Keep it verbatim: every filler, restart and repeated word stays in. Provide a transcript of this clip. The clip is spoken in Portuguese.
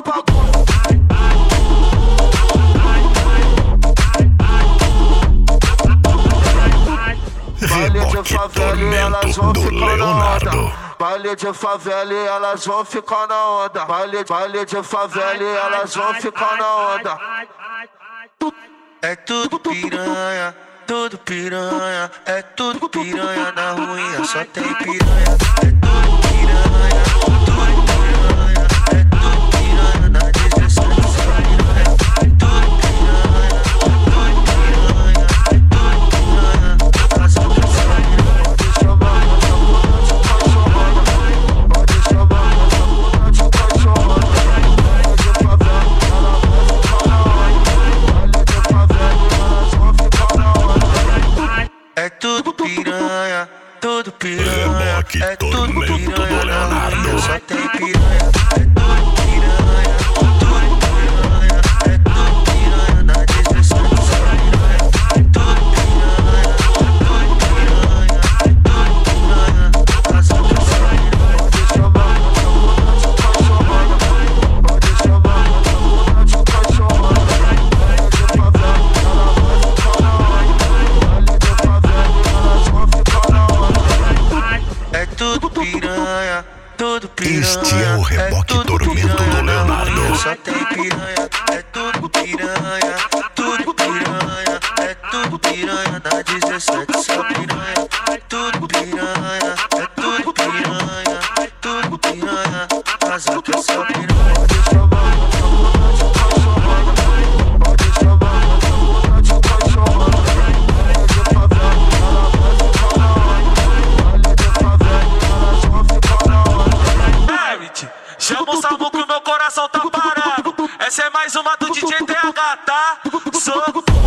o bagulho. Baile de favela e elas vão ficar na onda. Baile de favela e elas vão ficar na onda. Baile, baile de favela e elas vão ficar na onda. É tudo piranha, tudo piranha, é tudo piranha na ruinha, só tem piranha. É tudo piranha, tudo piranha, é tudo piranha na dezessete, só piranha. É tudo piranha, tudo piranha, é tudo piranha, as outras só piranha. Pode chamar essa puta de cachorrona. Pode chamar essa puta de cachorrona. Baile de favela, ela vai ficar na onda. Baile de favela e elas vão ficar na onda. É tudo piranha, tudo piranha, é tudo piranha na ruinha, só tem piranha. É tudo piranha, tudo piranha, é tudo piranha na dezessete, só piranha. É tudo piranha, tudo piranha, é tudo piranha, as outras só piranha. Pode chamar essa puta de cachorrona. Pode chamar essa puta de cachorrona. Baile de favela, ela vai ficar na onda. Baile de favela e elas vão ficar na onda. É tudo piranha, tudo piranha. Este é o Reboque tudo Tormento piranha do na Leonardo. ruinha, só tem piranha. É tudo piranha, tudo piranha, é tudo piranha na dezessete, só piranha. É tudo piranha, é tudo piranha, é tudo piranha, as outras só piranha. Pode chamar essa puta de cachorrona. Pode chamar essa puta de cachorrona. Baile de favela, ela vai ficar na onda. Baile de favela e elas vão ficar na onda. Merit, chama o Samu que o meu coração tá parado. Essa é mais uma do D J T H, tá? Sou